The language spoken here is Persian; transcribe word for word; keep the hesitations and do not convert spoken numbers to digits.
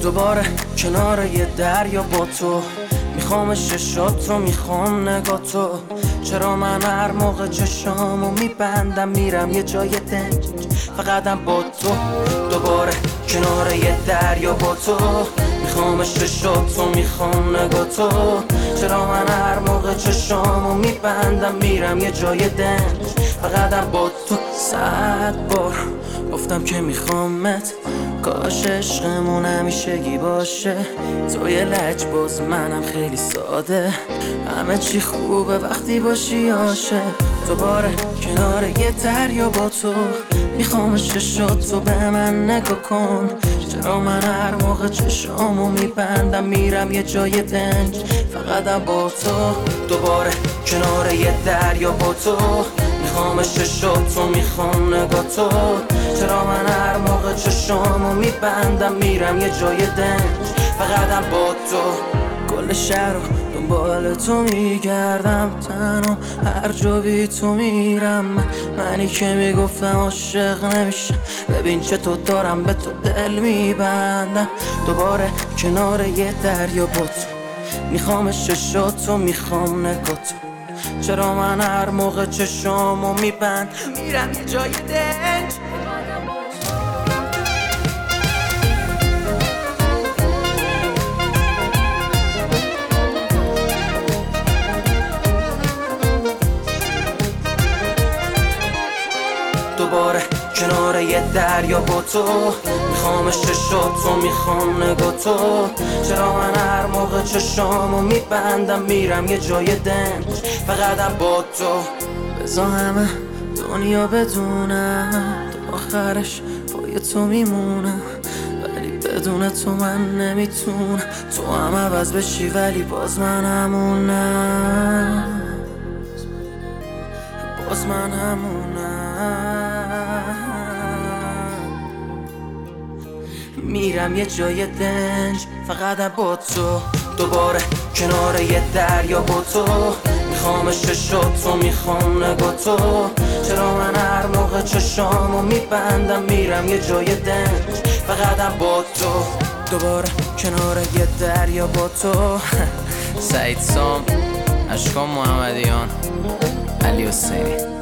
دوباره کنار یه دریا با تو، میخوام ششات رو، میخوام نگاتو. چرا من هر موقع چشامو میبندم میرم یه جای دنج فقطم با تو. دوباره کنار یه دریا با تو، میخوام ششات رو، میخوام نگاتو. چرا من هر موقع چشامو میبندم میرم یه جای دنج فقطم با تو. صد بار گفتم که میخوامت، کاش عشقمون همیشگی باشه. تو یه لجباز منم خیلی ساده، همه چی خوبه وقتی باشی عاشق. دوباره کنار یه دریا با تو، میخوام چشاتو به من نگاه کن. چرا من هر موقع چشامو میبندم میرم یه جای دنج فقطم با تو. دوباره کنار یه دریا با تو، میخوام چشاتو، میخوام نگاتو. چرا من هر موقع چشامو میبندم میرم یه جای دنج فقطم با تو. کل شهر رو دنبال تو میگردم، تنها هر جا بی تو میرم. منی که میگفتم عاشق نمیشم، ببین چطور دارم به تو دل میبندم. دوباره کنار یه دریا با تو، میخوام چشاتو، میخوام نگاتو. چرا من هر موقع چشامو میبند میرم یه جای دنج. دوباره کنار یه دریا با تو، میخوام چشاتو، میخوام نگاتو. چرا من هر موقع چشامو میبندم میرم یه جای دنج فقطم با تو. بذار همه دنیا بدونم تا آخرش پای تو میمونم، ولی بدون تو من نمیتونم. تو هم عوض بشی ولی باز من همونم، باز من همونم. میرم یه جای دنج فقط با تو. دوباره کنار یه دریا با تو، میخوام چشاتو، میخوام نگاتو. چرا من هر موقع چشامو میبندم میرم یه جای دنج فقطم با تو. دوباره کنار یه دریا با تو. سعید سام، اشکان محمدیان، علی حسینی.